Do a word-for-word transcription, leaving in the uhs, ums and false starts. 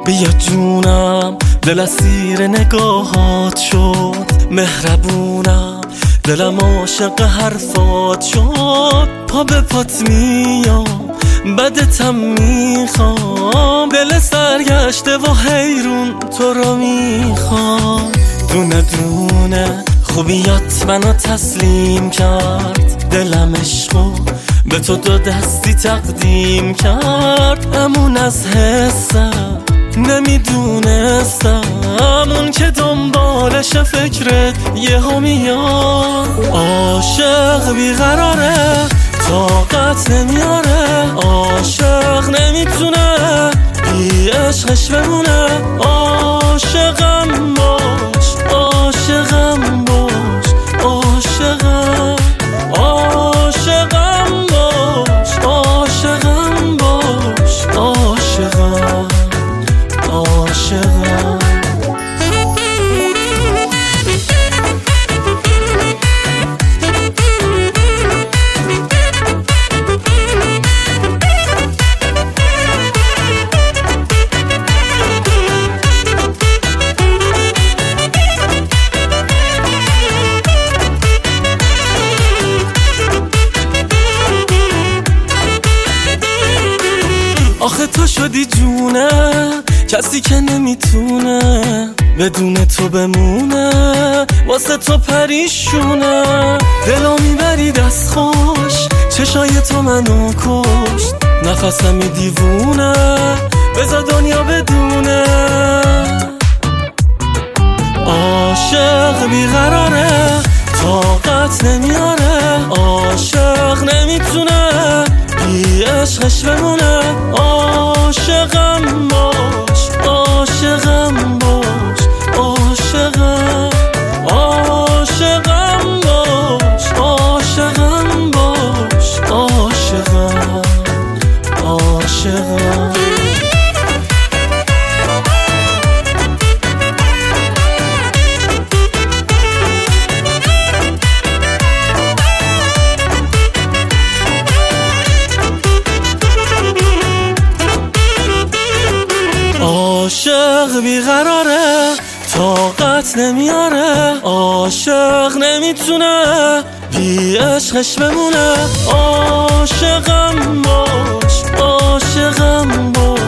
بیا جونم دل اسیر نگاهات شد، مهربونم دلم عاشق حرفات شد. پا به پات میام بدتم میخوام، دل سرگشته و حیرون تو رو میخوام. دونه دونه خوبیات منو تسلیم کرد، دلم عشقو به تو دو دستی تقدیم کرد. امون از حسم نمیدونستم اون که دنبالش فکرت یه ها میاد. عاشق بیقراره طاقت نمیاره، عاشق نمیتونه بی عشقش بمونه. عاشقم باش عاشقم باش عاشقم عاشقم باش عاشقم باش عاشقم عاشقم. آخه تو شدی جونه کسی که نمیتونه بدون تو بمونه، واسه تو پریشونه. دلا میبری دست خوش، چشای تو منو کشت، نفسمی دیوونه بذار دنیا بدونه. عاشق بیقراره طاقت نمیاره، عاشق نمیتونه بی عشقش بمونه. عاشقم باش عاشقم باش عاشقم عاشقم باش عاشقم باش عاشقم عاشقم. عاشق بیقراره طاقت نمیاره، عاشق نمیتونه بی عشقش بمونه. عاشقم باش عاشقم باش